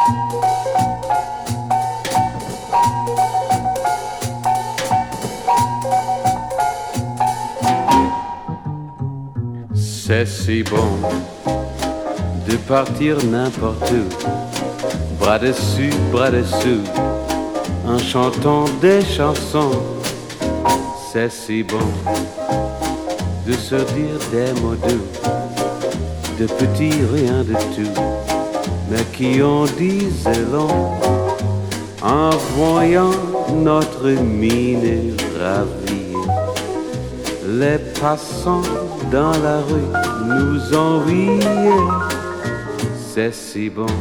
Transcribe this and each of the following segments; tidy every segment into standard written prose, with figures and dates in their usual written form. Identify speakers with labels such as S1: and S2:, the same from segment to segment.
S1: C'est si bon de partir n'importe où, bras dessus, bras dessous, en chantant des chansons. C'est si bon de se dire des mots doux, de petits rien de tout, mais qui en disent long, en voyant notre mine ravie. Les passants dans la rue nous enviaient. C'est si bon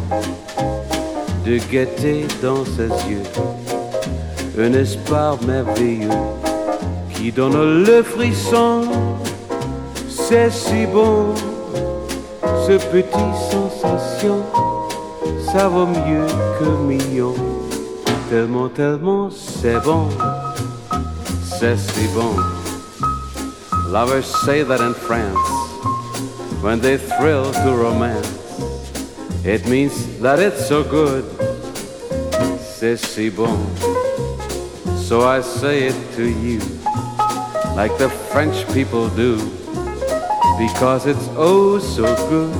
S1: de guetter dans ses yeux un espoir merveilleux qui donne le frisson. C'est si bon, ce petit sensation, ça vaut mieux que million. Tellement, tellement c'est bon, c'est si bon. Lovers say that in France, when they thrill to romance, it means that it's so good, c'est si bon. So I say it to you, like the French people do, because it's oh so good.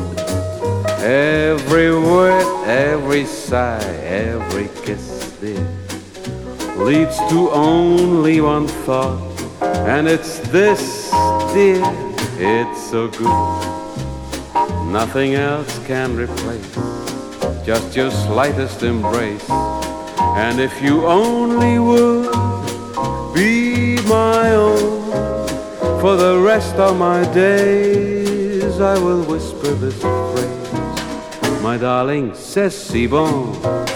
S1: Every word, every sigh, every kiss, dear, leads to only one thought, and it's this, dear, it's so good. Nothing else can replace just your slightest embrace. And if you only would be my own for the rest of my days, I will whisper this phrase, my darling, c'est si bon.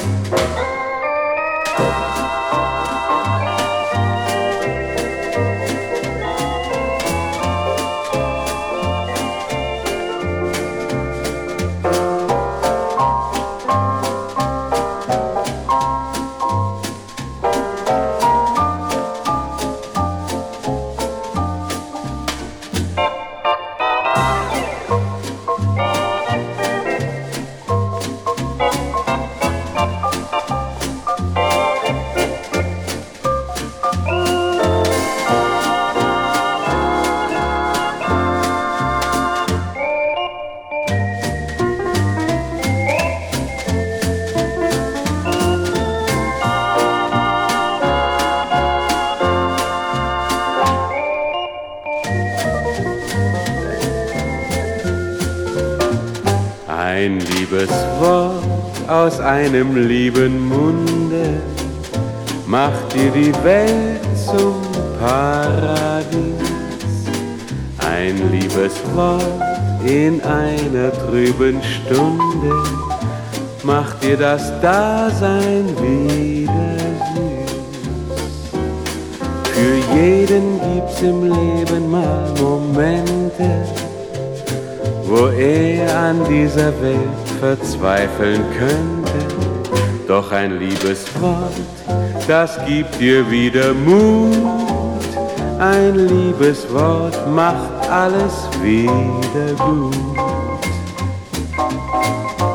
S1: Ein liebes Wort aus einem lieben Munde macht dir die Welt zum Paradies. Ein liebes Wort in einer trüben Stunde macht dir das Dasein wieder süß. Für jeden gibt's im Leben mal Momente, wo an dieser Welt verzweifeln könnte. Doch ein Liebeswort, das gibt dir wieder Mut. Ein Liebeswort macht alles wieder gut.